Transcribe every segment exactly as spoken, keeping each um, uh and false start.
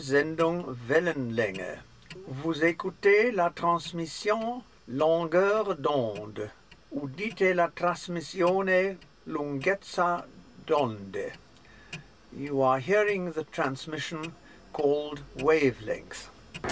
Sendung Wellenlänge. Vous écoutez la transmission longueur d'onde. Udite la trasmissione lunghezza d'onde. You are hearing the transmission called wavelength.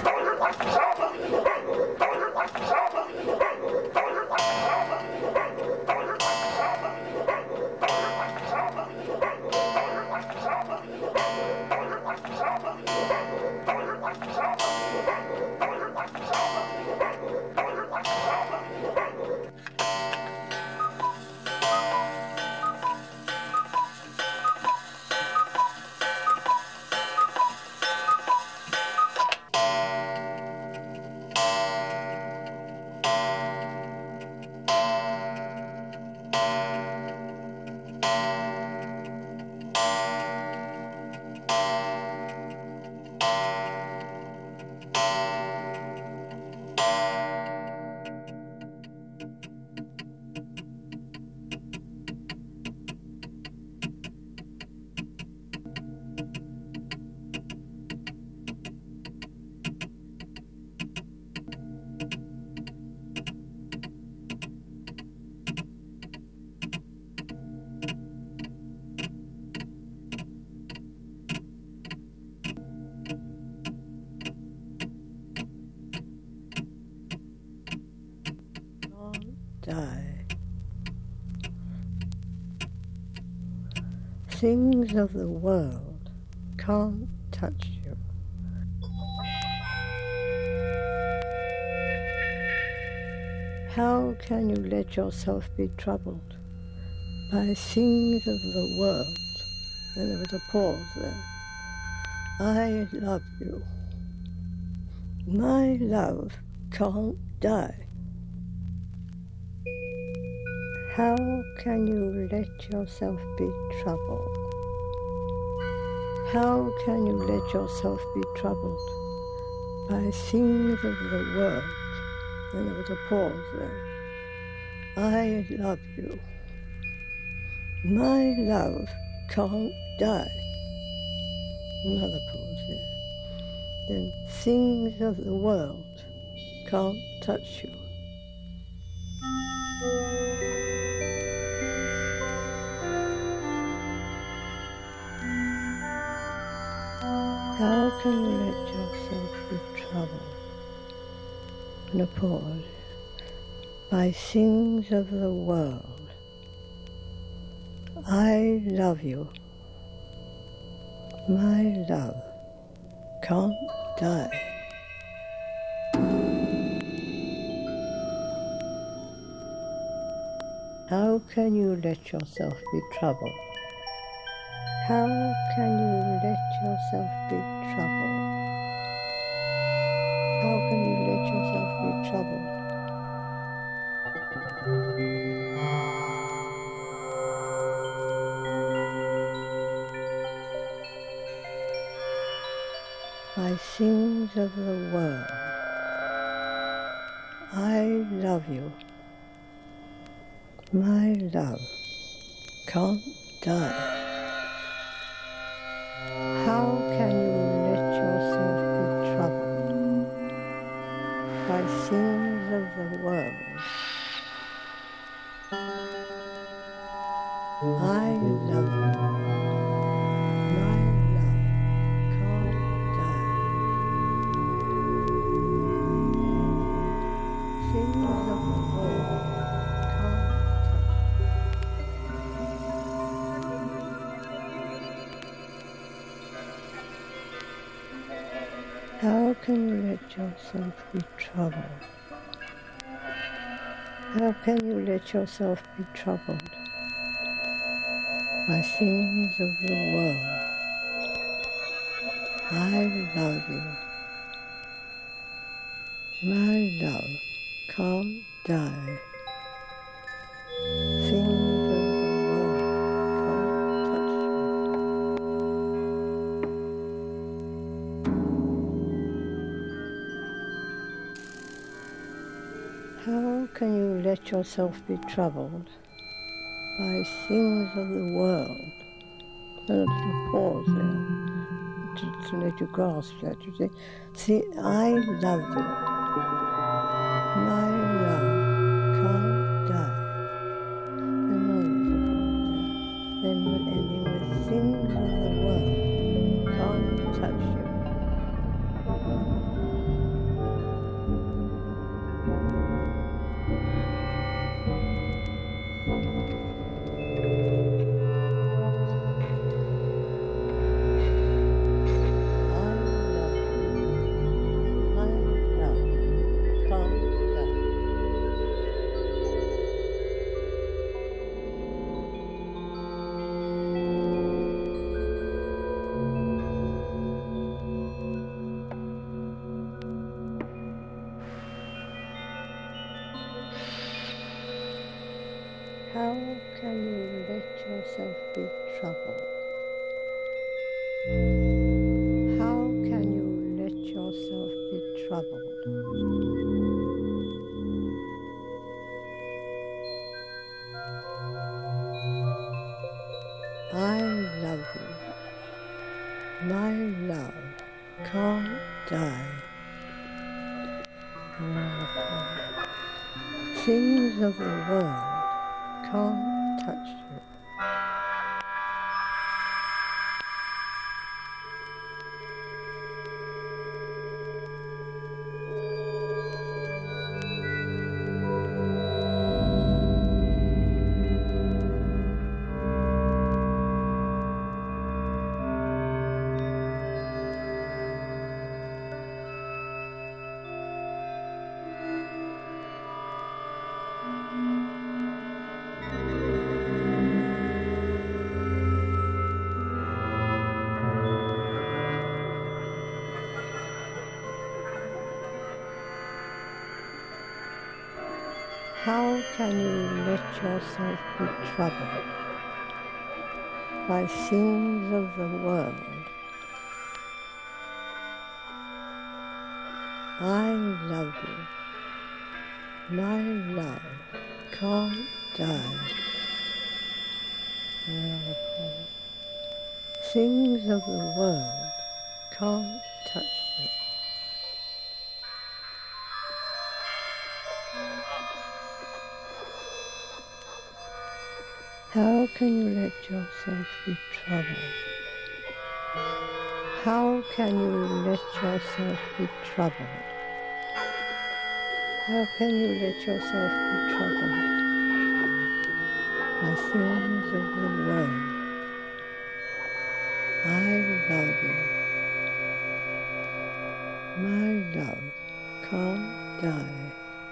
Die. Things of the world can't touch you. How can you let yourself be troubled by things of the world? And there was a pause there. I love you. My love can't die. How can you let yourself be troubled? How can you let yourself be troubled by things of the world? And there was a pause there. I love you. My love can't die. Another pause there. Then things of the world can't touch you. How can you let yourself be troubled? And a pause. By things of the world. I love you. My love can't die. How can you let yourself be troubled? How can you let yourself be troubled? How can you let yourself be troubled? By things of the world. I love you. My love can't die. How can you let yourself be troubled by things of the world? I love you. My love can't die. Things of the world can't How can you let yourself be troubled? How can you let yourself be troubled by things of the world? I love you. My love can't die. Things of the world can't touch you. How can you let yourself be troubled by things of the world? A little pause there. to, to let you grasp that. You say, see, I love you. My love can't die. And on then ending with things of the world can't touch you. How can you let yourself be troubled? How can you let yourself be troubled? I love you. My love can't die. Things of the world can't touch you. How can you let yourself be troubled by things of the world? I love you. My love can't die. Things of the world can't touch you. How can you let yourself be troubled? How can you let yourself be troubled? How can you let yourself be troubled by things of the world? I love you. My love can't die.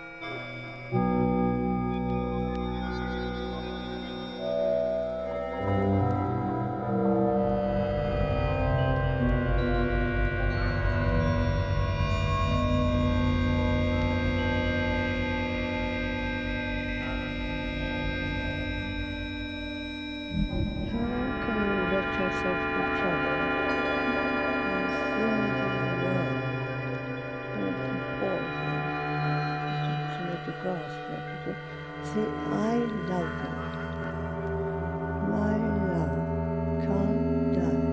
Yourself be troubled by things of the world. Don't keep pausing to let you grasp that. See, I love you. My love can't die.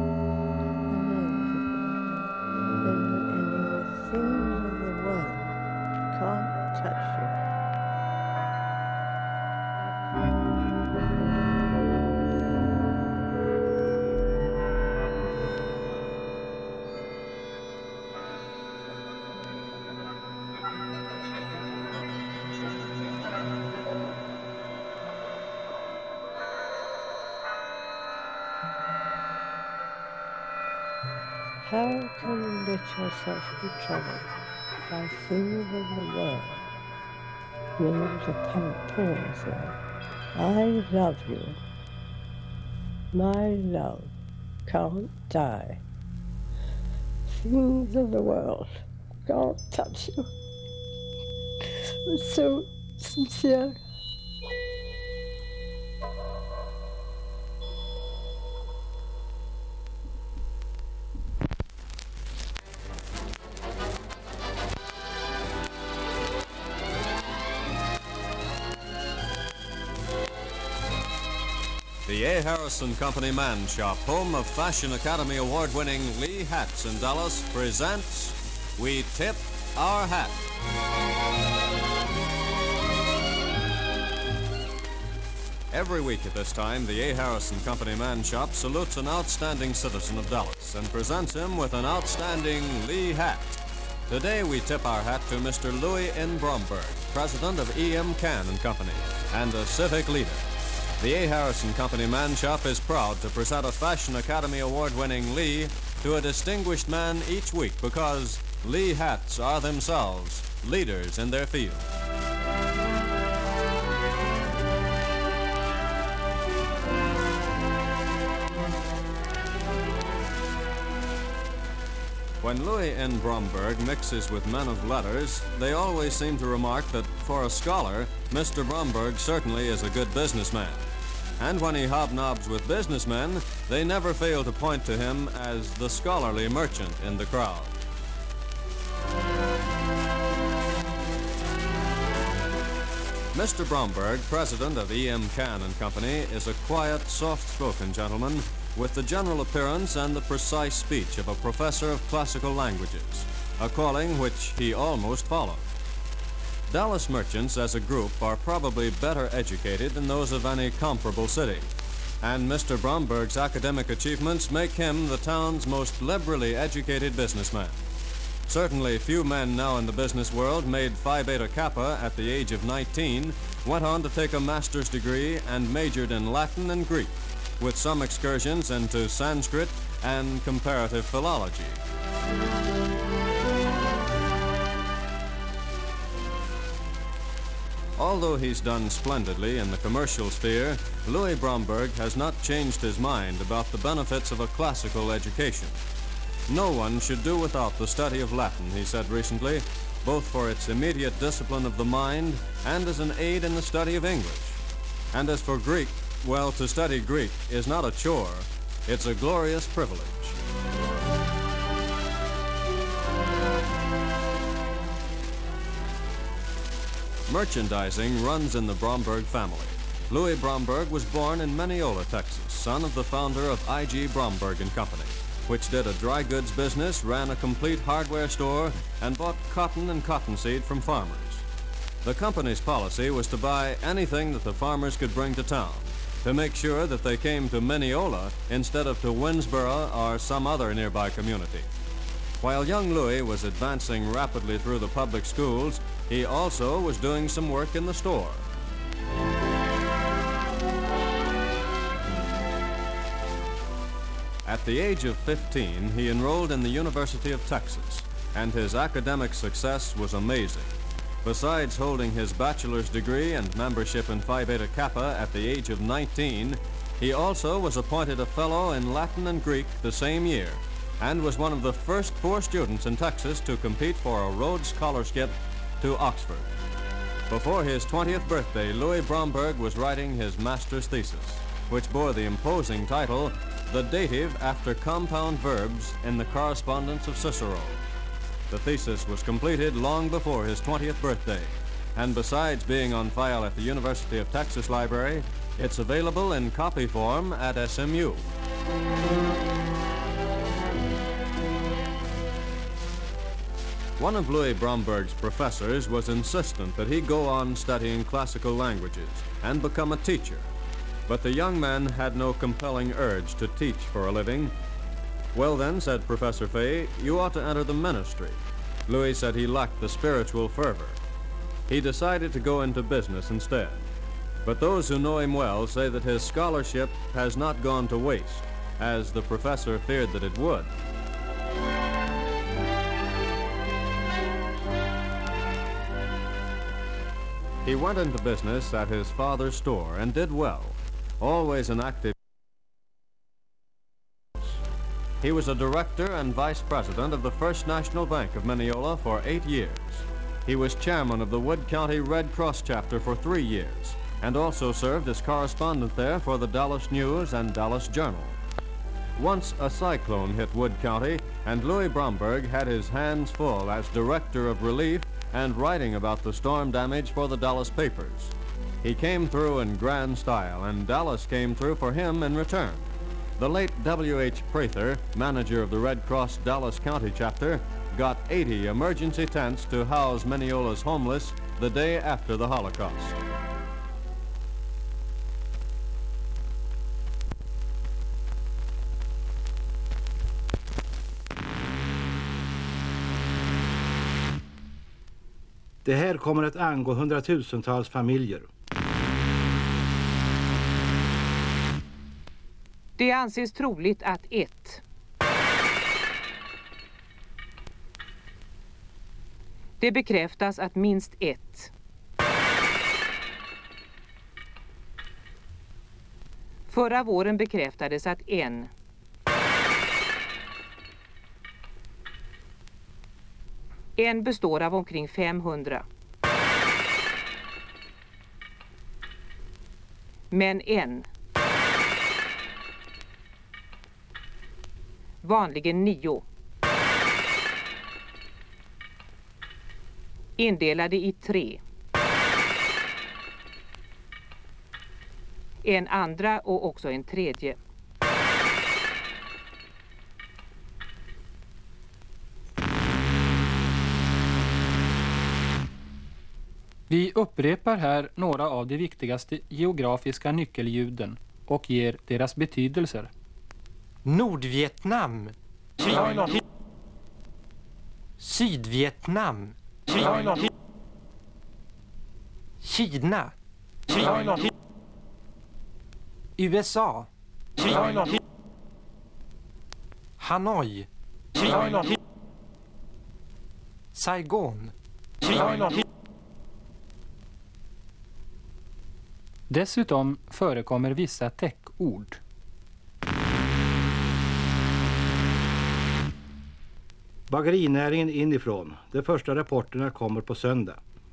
And ending with things of the world can't touch you. How can you let yourself be troubled by things of the world? There's a pause there. I love you. My love can't die. Things of the world can't touch you. It's so sincere. The The A. Harrison Company Man Shop, home of Fashion Academy Award-winning Lee Hats in Dallas, presents We Tip Our Hat. Every week at this time, the A. Harrison Company Man Shop salutes an outstanding citizen of Dallas and presents him with an outstanding Lee hat. Today we tip our hat to Mister Louis N. Bromberg, president of E M Can and Company, and a civic leader. The A. Harrison Company Man Shop is proud to present a Fashion Academy Award-winning Lee to a distinguished man each week because Lee hats are themselves leaders in their field. When Louis N. Bromberg mixes with men of letters, they always seem to remark that for a scholar, Mister Bromberg certainly is a good businessman. And when he hobnobs with businessmen, they never fail to point to him as the scholarly merchant in the crowd. Mister Bromberg, president of E M Can and Company, is a quiet, soft-spoken gentleman with the general appearance and the precise speech of a professor of classical languages, a calling which he almost followed. Dallas merchants as a group are probably better educated than those of any comparable city, and Mister Bromberg's academic achievements make him the town's most liberally educated businessman. Certainly few men now in the business world made Phi Beta Kappa at the age of nineteen, went on to take a master's degree and majored in Latin and Greek, with some excursions into Sanskrit and comparative philology. Although he's done splendidly in the commercial sphere, Louis Bromberg has not changed his mind about the benefits of a classical education. No one should do without the study of Latin, he said recently, both for its immediate discipline of the mind and as an aid in the study of English. And as for Greek, well, to study Greek is not a chore, it's a glorious privilege. Merchandising runs in the Bromberg family. Louis Bromberg was born in Mineola, Texas, son of the founder of I G Bromberg and Company, which did a dry goods business, ran a complete hardware store, and bought cotton and cottonseed from farmers. The company's policy was to buy anything that the farmers could bring to town, to make sure that they came to Mineola instead of to Winnsboro or some other nearby community. While young Louis was advancing rapidly through the public schools, he also was doing some work in the store. At the age of fifteen, he enrolled in the University of Texas, and his academic success was amazing. Besides holding his bachelor's degree and membership in Phi Beta Kappa at the age of nineteen, he also was appointed a fellow in Latin and Greek the same year, and was one of the first four students in Texas to compete for a Rhodes Scholarship to Oxford. Before his twentieth birthday, Louis Bromberg was writing his master's thesis, which bore the imposing title, The Dative After Compound Verbs in the Correspondence of Cicero. The thesis was completed long before his twentieth birthday, and besides being on file at the University of Texas Library, it's available in copy form at S M U. One of Louis Bromberg's professors was insistent that he go on studying classical languages and become a teacher, but the young man had no compelling urge to teach for a living. Well then, said Professor Fay, you ought to enter the ministry. Louis said he lacked the spiritual fervor. He decided to go into business instead. But those who know him well say that his scholarship has not gone to waste, as the professor feared that it would. He went into business at his father's store and did well, always an active. He was a director and vice president of the First National Bank of Mineola for eight years. He was chairman of the Wood County Red Cross chapter for three years, and also served as correspondent there for the Dallas News and Dallas Journal. Once a cyclone hit Wood County, and Louis Bromberg had his hands full as director of relief and writing about the storm damage for the Dallas papers. He came through in grand style, and Dallas came through for him in return. The late W H Prather, manager of the Red Cross Dallas County chapter, got eighty emergency tents to house Mineola's homeless the day after the Holocaust. Det här kommer att angå hundratusentals familjer. Det anses troligt att ett. Det bekräftas att minst ett. Förra våren bekräftades att en. En består av omkring femhundra. Men en. Vanligen nio. Indelade i tre. En andra och också en tredje. Vi upprepar här några av de viktigaste geografiska nyckelljuden och ger deras betydelser. Nordvietnam. Kina. Sydvietnam. Kina. Kina. Kina. U S A. Kina. Hanoi. Kina. Saigon. Kina. Dessutom förekommer vissa täckord. Bagerinäringen inifrån. De första rapporterna kommer på söndag.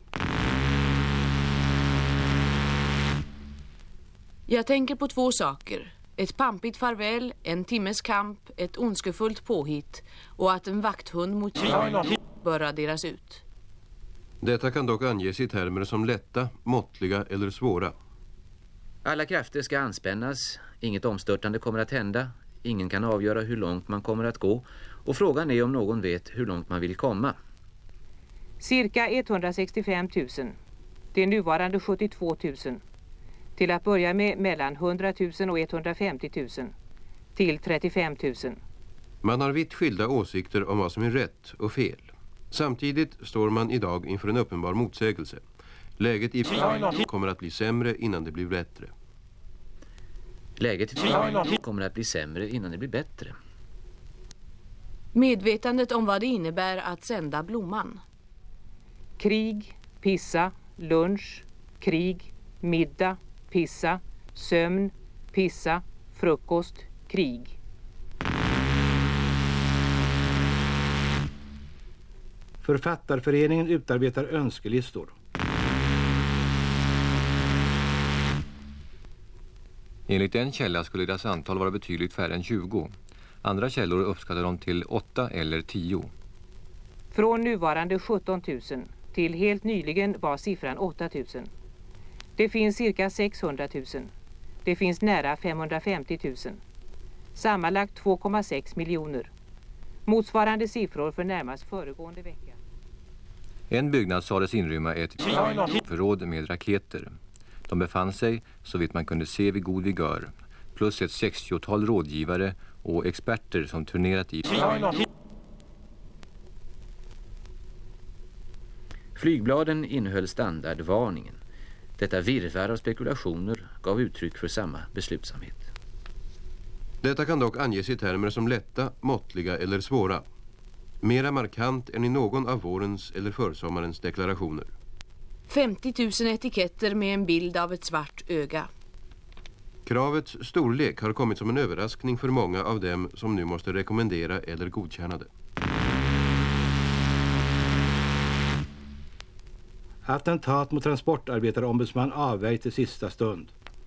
Jag tänker på två saker. Ett pampigt farväl, en timmes kamp, ett ondskefullt påhitt och att en vakthund mot Kina bör raderas ut. Detta kan dock anges i termer som lätta, måttliga eller svåra. Alla krafter ska anspännas, inget omstörtande kommer att hända, ingen kan avgöra hur långt man kommer att gå och frågan är om någon vet hur långt man vill komma. Cirka etthundrasextiofem tusen. Det är nuvarande sjuttiotvå tusen. Till att börja med mellan hundra tusen och etthundrafemtio tusen. Till trettiofem tusen. Man har vitt skilda åsikter om vad som är rätt och fel. Samtidigt står man idag inför en uppenbar motsägelse. Läget i Kina kommer att bli sämre innan det blir bättre. Läget i Kina kommer att bli sämre innan det blir bättre. Medvetandet om vad det innebär att sända blomman. Krig, pissa, lunch, krig, middag, pissa, sömn, pissa, frukost, krig. Författarföreningen utarbetar önskelistor. Enligt en källa skulle deras antal vara betydligt färre än tjugo. Andra källor uppskattar dem till åtta eller tio. Från nuvarande sjutton tusen till helt nyligen var siffran åtta tusen. Det finns cirka sexhundra tusen. Det finns nära femhundrafemtio tusen. Sammanlagt två komma sex miljoner. Motsvarande siffror för närmast föregående vecka. En byggnad sades inrymma ett förråd med raketer. De befann sig, så vitt man kunde se, vid god vigör, plus ett sextiotal rådgivare och experter som turnerat i. Flygbladen innehöll standardvarningen. Detta virrvarr av spekulationer gav uttryck för samma beslutsamhet. Detta kan dock anges i termer som lätta, måttliga eller svåra. Mera markant än i någon av vårens eller försommarens deklarationer. femtio tusen etiketter med en bild av ett svart öga. Kravets storlek har kommit som en överraskning för många av dem som nu måste rekommendera eller godkänna det. Attentat mot transportarbetarombudsman avvärjt i sista stund.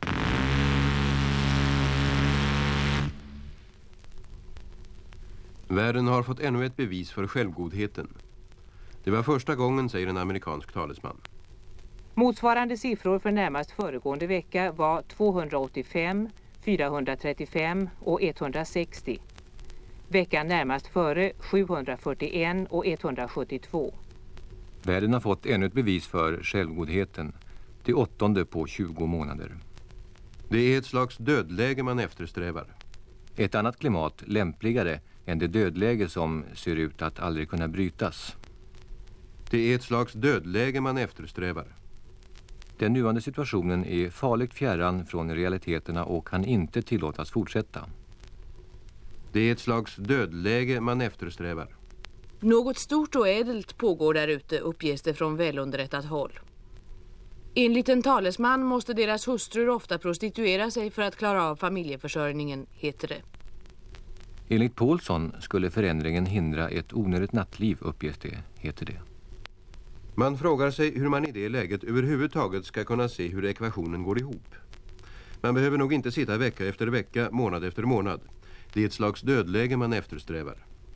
Världen har fått ännu ett bevis för självgodheten. Det var första gången, säger en amerikansk talesman. Motsvarande siffror för närmast föregående vecka var tvåhundraåttiofem, fyrahundratrettiofem och etthundrasextio. Veckan närmast före sjuhundrafyrtioen och etthundrasjuttiotvå. Världen har fått ännu ett bevis för självgodheten. Det åttonde på tjugo månader. Det är ett slags dödläge man eftersträvar. Ett annat klimat lämpligare än det dödläge som ser ut att aldrig kunna brytas. Det är ett slags dödläge man eftersträvar. Den nuvarande situationen är farligt fjärran från realiteterna och kan inte tillåtas fortsätta. Det är ett slags dödläge man eftersträvar. Något stort och ädelt pågår där ute, uppges det från välunderrättat håll. Enligt en talesman måste deras hustrur ofta prostituera sig för att klara av familjeförsörjningen, heter det. Enligt Paulsson skulle förändringen hindra ett onödigt nattliv, uppges det, heter det. Man frågar sig hur man i det läget överhuvudtaget ska kunna se hur ekvationen går ihop. Man behöver nog inte sitta vecka efter vecka, månad efter månad. Det är ett slags dödläge man eftersträvar.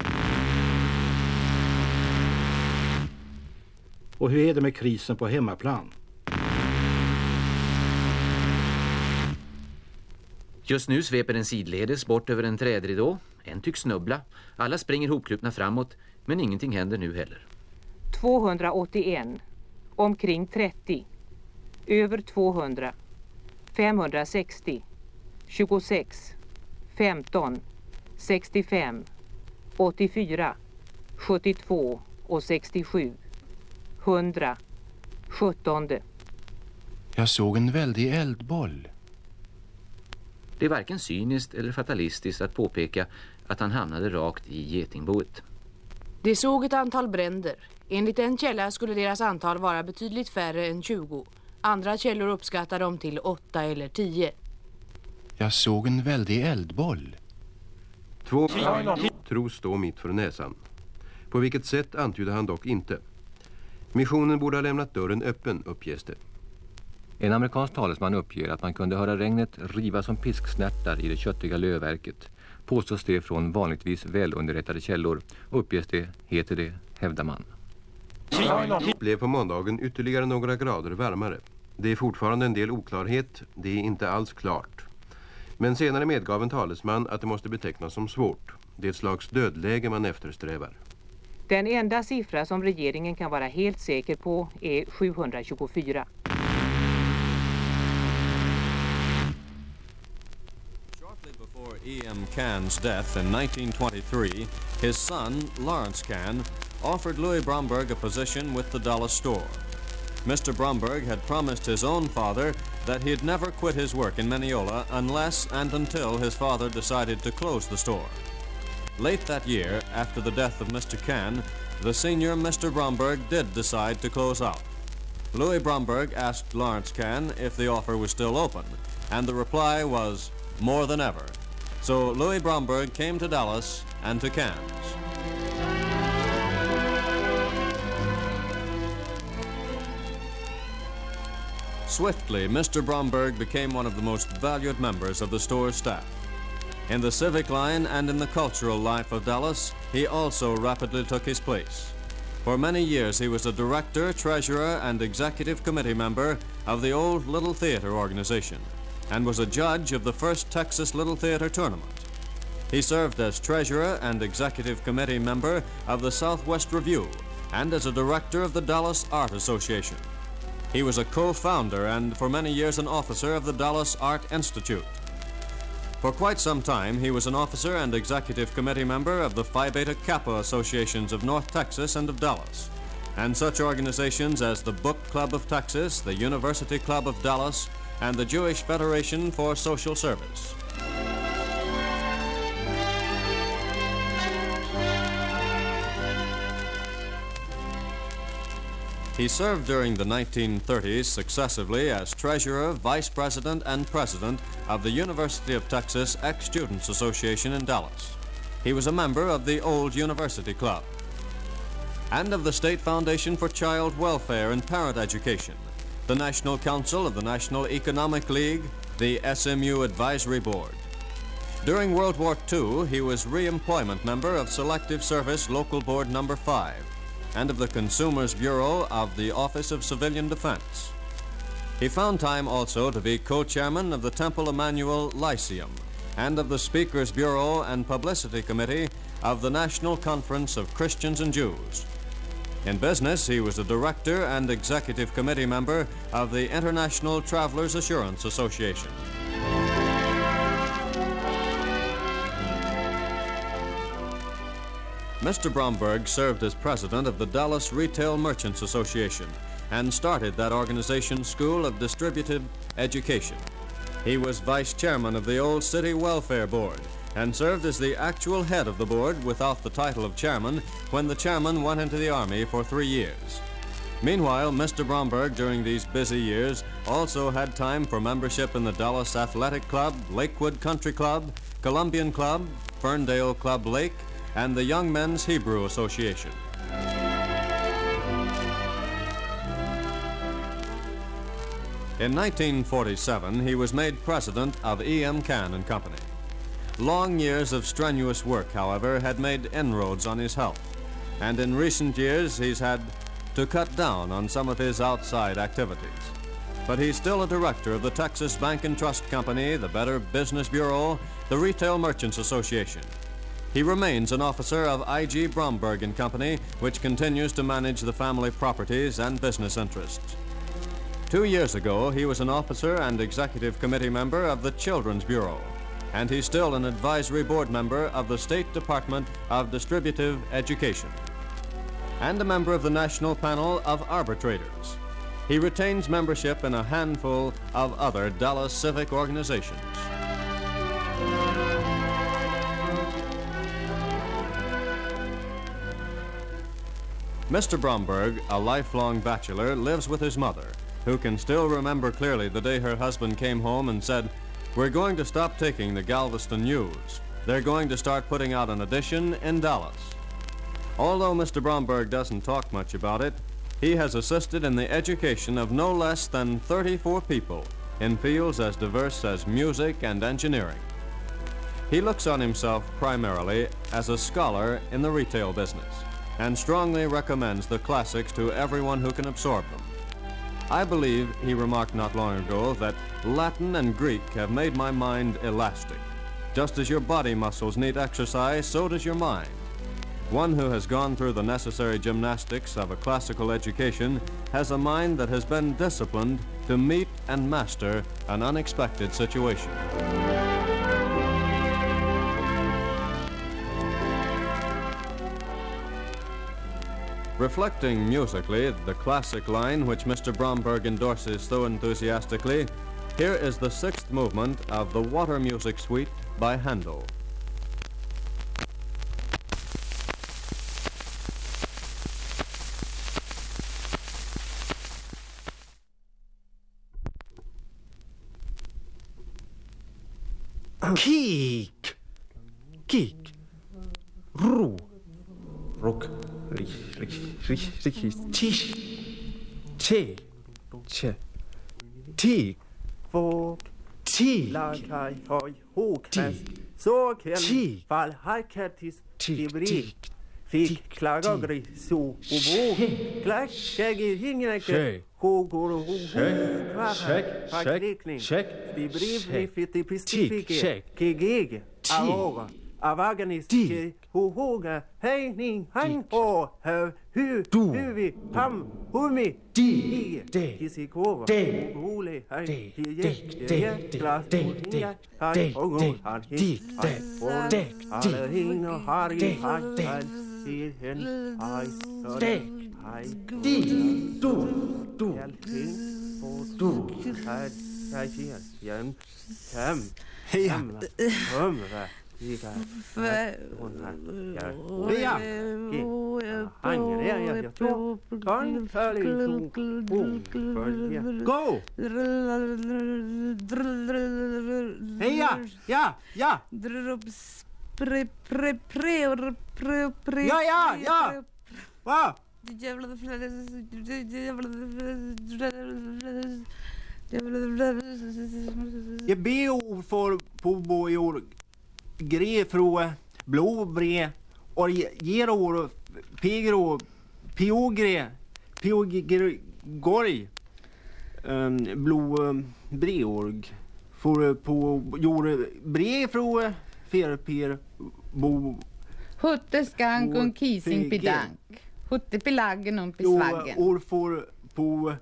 Och hur är det med krisen på hemmaplan? Just nu sveper en sidledes bort över en trädridå. En tycks snubbla. Alla springer hopklupna framåt, men ingenting händer nu heller. tvåhundraåttioen, omkring trettio, över tvåhundra, femhundrasextio, tjugosex, femton, sextiofem, åttiofyra, sjuttiotvå och sextiosju, hundra, sjuttonde. Jag såg en väldig eldboll. Det är varken cyniskt eller fatalistiskt att påpeka att han hamnade rakt i getingboet. De såg ett antal bränder. Enligt en källa skulle deras antal vara betydligt färre än tjugo. Andra källor uppskattar dem till åtta eller tio. Jag såg en väldig eldboll. Två tros stå mitt för näsan. På vilket sätt antydde han dock inte. Missionen borde ha lämnat dörren öppen, uppges det. En amerikansk talesman uppger att man kunde höra regnet riva som pisksnärtar i det köttiga lövverket. Påstås det från vanligtvis välunderrättade källor. Uppges det, heter det, hävdar man. Det blev på måndagen ytterligare några grader varmare. Det är fortfarande en del oklarhet, det är inte alls klart. Men senare medgav en talesman att det måste betecknas som svårt. Det är ett slags dödläge man eftersträvar. Den enda siffra som regeringen kan vara helt säker på är sjuhundratjugofyra. Shortly before E M Cahn's death in nineteen twenty-three, his son, Lawrence Cahn, offered Louis Bromberg a position with the Dallas store. Mister Bromberg had promised his own father that he'd never quit his work in Mineola unless and until his father decided to close the store. Late that year, after the death of Mister Cahn, the senior Mister Bromberg did decide to close out. Louis Bromberg asked Lawrence Cahn if the offer was still open, and the reply was more than ever. So Louis Bromberg came to Dallas and to Cahn's. Swiftly, Mister Bromberg became one of the most valued members of the store's staff. In the civic line and in the cultural life of Dallas, he also rapidly took his place. For many years, he was a director, treasurer, and executive committee member of the old Little Theater organization and was a judge of the first Texas Little Theater tournament. He served as treasurer and executive committee member of the Southwest Review and as a director of the Dallas Art Association. He was a co-founder and for many years an officer of the Dallas Art Institute. For quite some time, he was an officer and executive committee member of the Phi Beta Kappa Associations of North Texas and of Dallas, and such organizations as the Book Club of Texas, the University Club of Dallas, and the Jewish Federation for Social Service. He served during the nineteen thirties successively as treasurer, vice president, and president of the University of Texas Ex-Students Association in Dallas. He was a member of the Old University Club and of the State Foundation for Child Welfare and Parent Education, the National Council of the National Economic League, the S M U Advisory Board. During World War Two, he was re-employment member of Selective Service Local Board Number five and of the Consumers Bureau of the Office of Civilian Defense. He found time also to be co-chairman of the Temple Emmanuel Lyceum and of the Speaker's Bureau and Publicity Committee of the National Conference of Christians and Jews. In business, he was a director and executive committee member of the International Travelers Assurance Association. Mister Bromberg served as president of the Dallas Retail Merchants Association and started that organization's School of Distributive Education. He was vice chairman of the Old City Welfare Board and served as the actual head of the board without the title of chairman when the chairman went into the Army for three years. Meanwhile, Mister Bromberg, during these busy years, also had time for membership in the Dallas Athletic Club, Lakewood Country Club, Columbian Club, Ferndale Club Lake, and the Young Men's Hebrew Association. In nineteen forty-seven, he was made president of E M Can and Company. Long years of strenuous work, however, had made inroads on his health, and in recent years he's had to cut down on some of his outside activities. But he's still a director of the Texas Bank and Trust Company, the Better Business Bureau, the Retail Merchants Association. He remains an officer of I G Bromberg and Company, which continues to manage the family properties and business interests. Two years ago, he was an officer and executive committee member of the Children's Bureau, and he's still an advisory board member of the State Department of Distributive Education, and a member of the National Panel of Arbitrators. He retains membership in a handful of other Dallas civic organizations. Mister Bromberg, a lifelong bachelor, lives with his mother, who can still remember clearly the day her husband came home and said, "We're going to stop taking the Galveston News. They're going to start putting out an edition in Dallas." Although Mister Bromberg doesn't talk much about it, he has assisted in the education of no less than thirty-four people in fields as diverse as music and engineering. He looks on himself primarily as a scholar in the retail business and strongly recommends the classics to everyone who can absorb them. I believe, he remarked not long ago, that Latin and Greek have made my mind elastic. Just as your body muscles need exercise, so does your mind. One who has gone through the necessary gymnastics of a classical education has a mind that has been disciplined to meet and master an unexpected situation. Reflecting musically the classic line which Mister Bromberg endorses so enthusiastically, here is the sixth movement of the Water Music Suite by Handel. Kik, kik, ro, rock, rich, rich, rich, rich, tish, che, che, tik, våg, tik, lakaj, høj, hokast, såken, fall, hajkatis, tibrik, fik, klagagri, so, obo, klak, skægge, hingnække, hogor, hogo, kvart, faklikning, stibrivni, fitti, pistifike, kegege, aora, avaganis, hohoga, heining, hang, og, høv, hu, huvi, ham, humi, di, kisikova, hule, hei, hije, hije, glas, hije, hei, ogo, han, hije, hei, hei, alle hinger, harri, hei, hei, hei, hen, hei, hei, hei, di, du, du, du, hei, hei, hei, hjem, hjem, hjem, hjem, Ika, hon här, ja, han är där, jag tror, kan följa go, heja, ja, ja, pre, pre, pre, pre, pre, ja, ja, ja, va, jag ber för på bojor gre från blåbre och ger och pigro piogre piogre gorg um, blå breorg. För på gjorde brev från Ferper bo Hutte skank och kising pidank. Hutte pilaggen om pisvaggen. År för på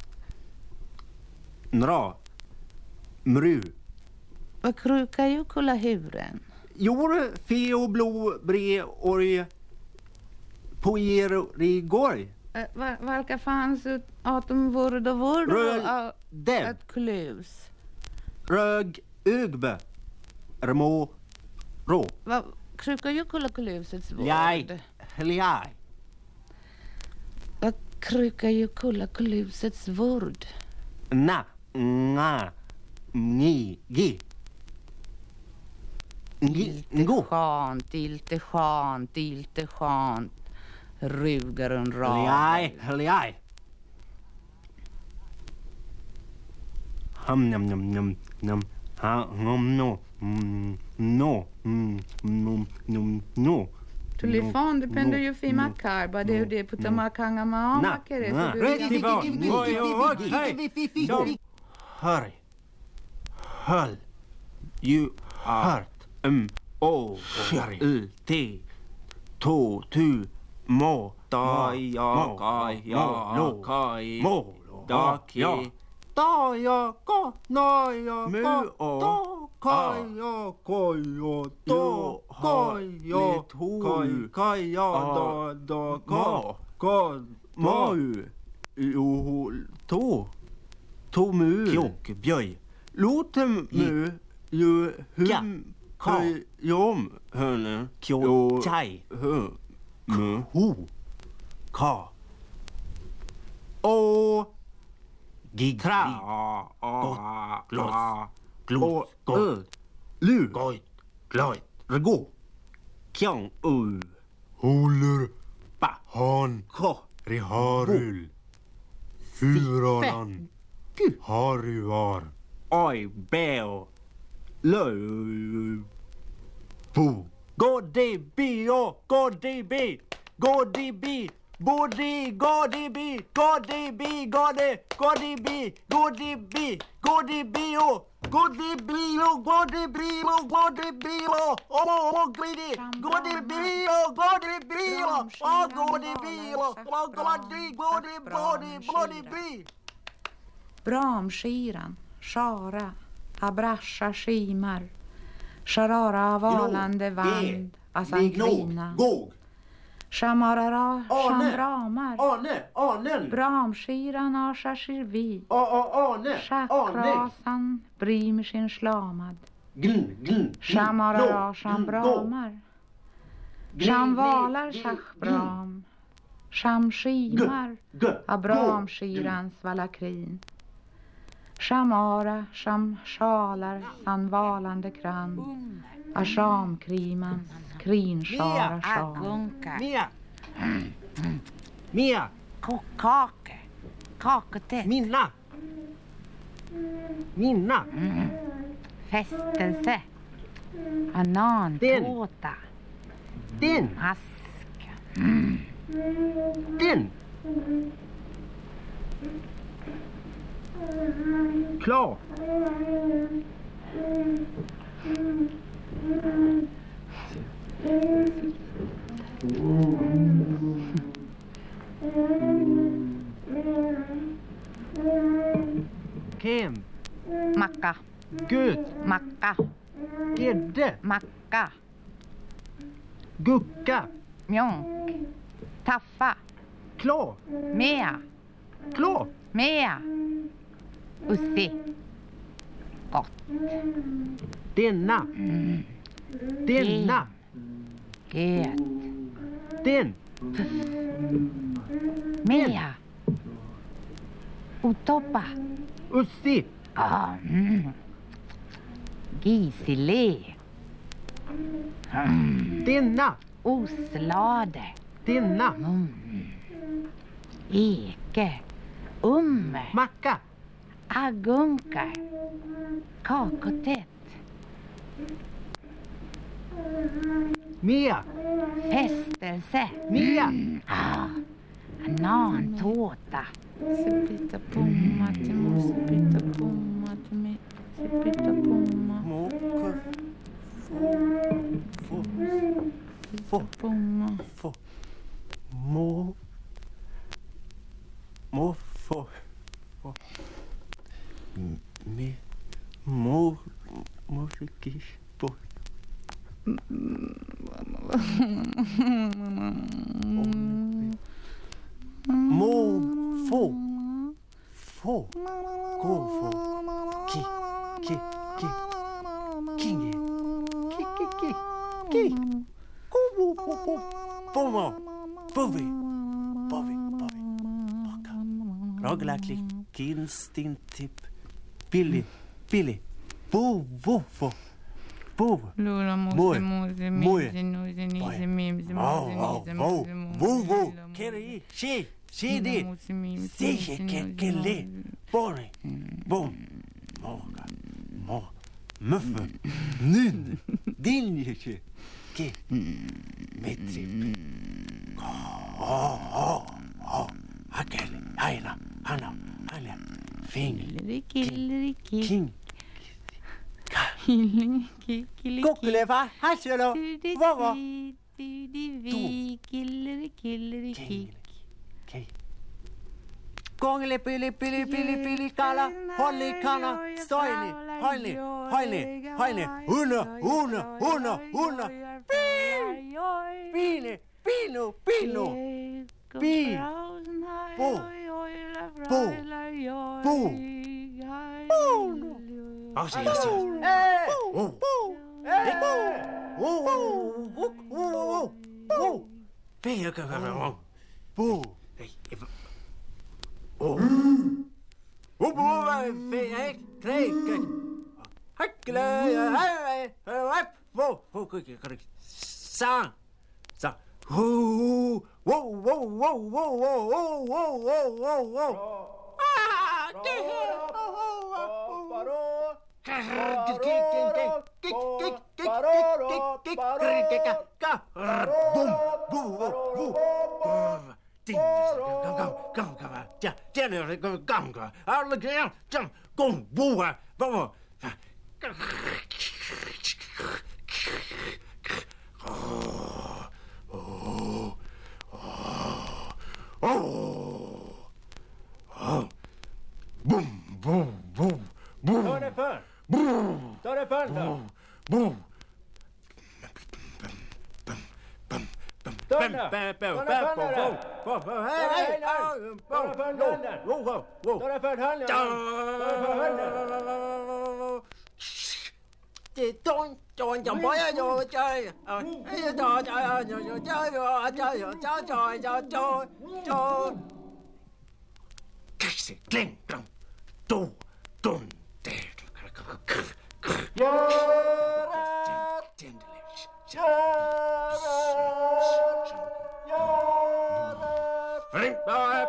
nra mru. Vad krukar ju kulla huren? Gjorde fe och blå brev och på er rigor. Uh, Valka fanns ut att de vore och vore Rög dem. Ett klus. Rög ögbe. Rmo rå. Vad krukar ju kulla klusets vård? Jag. Jag. Vad krukar ju kulla klusets vård? Na. Nga. Ni. Gi. Ilte chant, ilte chant, ilte chant. Rugaren ravel. Ljaj, ljaj. Ham nam nam nam nam. Ha nam no. No. No. No. No. Tulifan depender ju fi makar, ba det är det på tamakanga mamma kare så du hej. Hör. Höll. Ju hört. Um. O. U. T. To. Tu. Må. Da. Ja. Ka. Ja. Ka. Må. Da. Ki. Da. Ja. Ka. Na. Ja. Mu. Da. Ka. Ja. Ka. Ja. Da. Ka. Ja. Ka. Ka. Ja. Da. Da. Ka. Ka. Ma. Jo. To. To mu. Kjok. Bjöj. Lotem mu. Ju. Hum. Kaj. Jom. Hörne. Kjok. Tjej. Hö. Mu. Ho. Ka. O. Gig. Tra. Gott. Gloss. Gloss. Gott. Lu. Gott. Glöjt. Rego. Kjong. U. Håller. Pa. Han. Ko. Riharul. Huralan. Haruvar. Oj. Beo. Lö. Bo. Gå de bi. Gå de bi. Gå de bi. Body, godi bi, godi bi, godi, godi bi, godi bi, godi bio, godi bio, godi bio, godi bio, oh, oh, godi, godi bio, godi bio, oh, godi bio, oh, godi, godi, godi, godi bi. Bramskiran, Schara, Abrascha skimar, Scharara valande vand, Asankrina. Shamarara, Shambramar. Arne, Arnen. Bramskiran, Asha Shirvi. Arne, Shakrasan, Brimshin slamad. Gln, gln. Shamarara, Shambramar. Shamvalar, Shachbram. Shamskimar, Abramskirans valakrin. Shamara, Shamshalar, Sanvalande kran. Ashamkrimans krinskara sham. Mia! Mia! Kake. Kaketätt. Minna! Minna! Mm. Fästelse. Anantåta. Den! Ask. Mm. Den! Klar! Kem. Macka. Gut. Macka. Gädde. Macka. Gucka. Mjönk. Taffa. Klar. Mea. Klar. Mea. Ussi. Gott. Denna. Mm. Denna. Get. Den. Mea. Utoppa. Ussi. Ah, mm. Gisile. Mm. Denna. Oslade. Denna. Mm. Eke. Umme. Macka. Agunka. Kakotätt. Mia. Fästelse. Mia. Mm. Ah. Banantårta. Sepita pomma till mo, sepita pomma till mig. Sepita pomma. Mocker. Få. Få. Pomma. Få. Mo. Mo. Få. Få. Me. Mo. Musikisch. Få. Mo. Få. Få. Gå få. Ki. Ki. Ki. Kinge. Ki. Ki. Ki. Ki. Go. Bo. Bo. Bo. Bomma. Bovi. Bovi. Bovi. Baka. Ragla. Klik. Instinktiv. Billy. Billy. Bo. Bo. Bo. Bo. Lura mose mose mose nose nise mimse mose nise mose mose. Bo. Bo. Keri. She. Se det. Se kekele. Borre. Bom. Måga. Må. Muffe. Nyn. Dinjeke. Ke. Metrip. Åh. Åh. Åh. Hakkel. Heina. Hanna. Hanna. Fingel. Killeri kik. King. Killing kik. Kokkeleva. Hasselo. Vava. Vi killeri killeri kik. Gångele pili pili pili pili kala. Holli kana. Stoini. Holli. Holli. Holli. Una. Una. Una. Una. Pine. Pino. Pino. Bi. Bo. Bo. Bo. Bo. Alltså, jag ser. Eh. Bo. Bo. Eh. Bo. Bo. Bo. Bo. Be kan vara. Bo. Oh. Oh, boy, fake, trek. Hakle, hey, hey, wo, wo, kijk, sa, sa. Whoa, whoa, whoa, whoa, whoa, whoa, whoa, whoa, whoa, whoa. Ah, det här. Boom, boom, boom. Ding, go, go, go, go, ja, ja, go, go, go. Alla grejer, jump, go, boa, boa. Oh, oh, oh, oh. Boom, boom, boom, boom. Ta det för. Boom. Ta det för då. Boom. Dörna! Ta det för handen! Hej, hej! Ta det för handen! Ta det för handen! Ta det för handen! Det don't don't jag bara jag jag jag jag jag jag jag jag jag jag jag kisse kling klang do don der Ring up.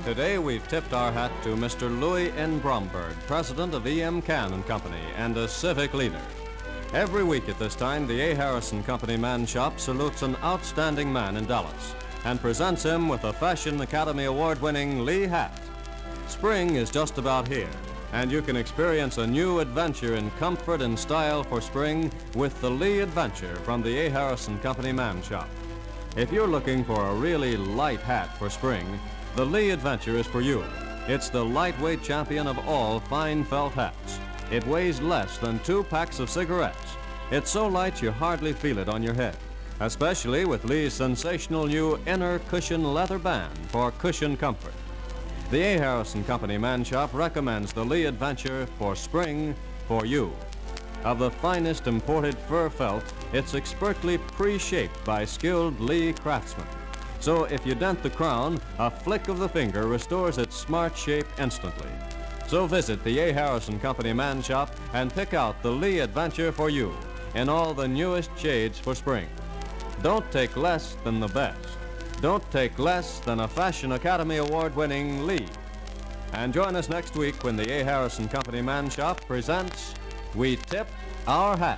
Today we've tipped our hat to Mister Louis N. Bromberg, president of E M Can and Company and a civic leader. Every week at this time, the A. Harrison Company Man Shop salutes an outstanding man in Dallas and presents him with a Fashion Academy Award-winning Lee hat. Spring is just about here, and you can experience a new adventure in comfort and style for spring with the Lee Adventure from the A. Harrison Company Man Shop. If you're looking for a really light hat for spring, the Lee Adventure is for you. It's the lightweight champion of all fine felt hats. It weighs less than two packs of cigarettes. It's so light you hardly feel it on your head, especially with Lee's sensational new inner cushion leather band for cushion comfort. The A. Harrison Company Man Shop recommends the Lee Adventure for spring for you. Of the finest imported fur felt, it's expertly pre-shaped by skilled Lee craftsmen. So if you dent the crown, a flick of the finger restores its smart shape instantly. So visit the A. Harrison Company Man Shop and pick out the Lee Adventure for you in all the newest shades for spring. Don't take less than the best. Don't take less than a Fashion Academy Award-winning Lee. And join us next week when the A. Harrison Company Man Shop presents We Tip Our Hat.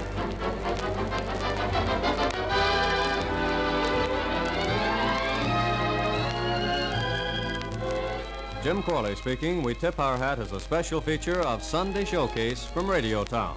Jim Corley speaking. We Tip Our Hat is a special feature of Sunday Showcase from Radio Town.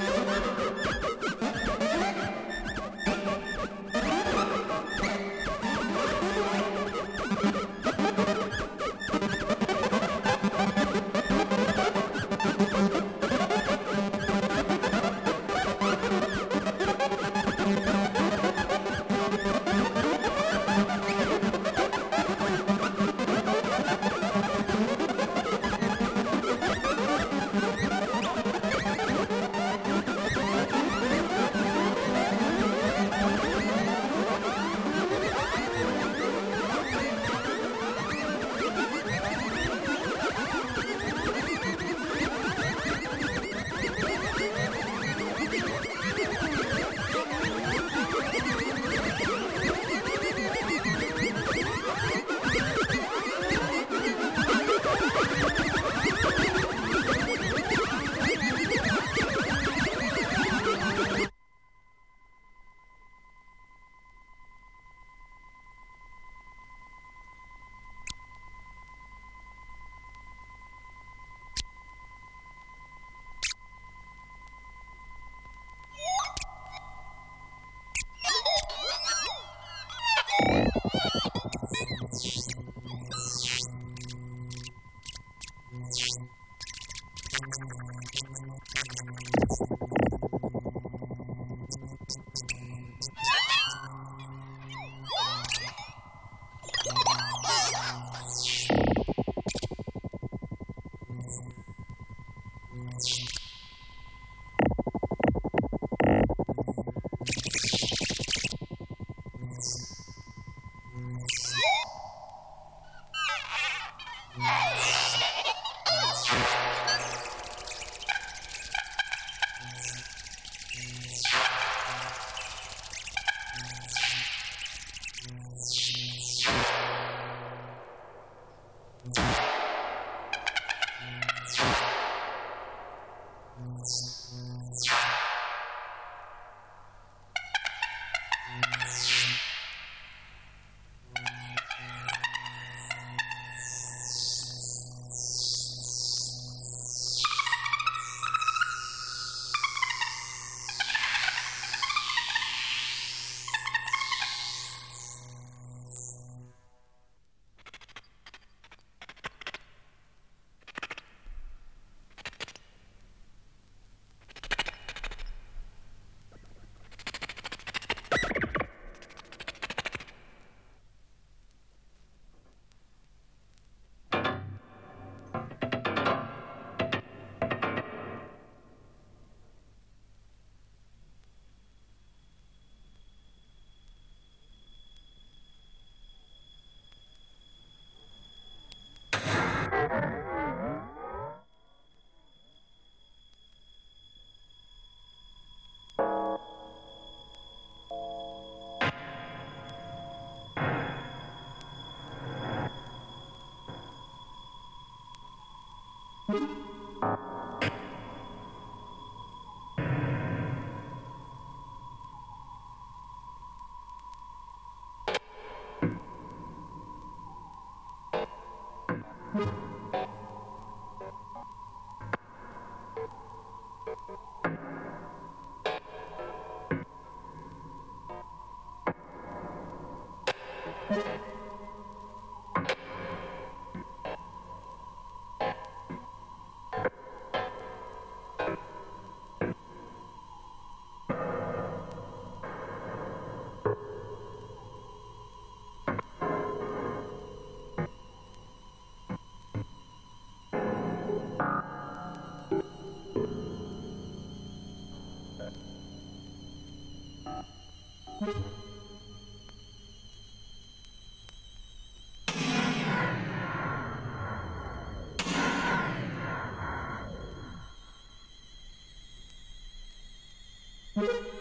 you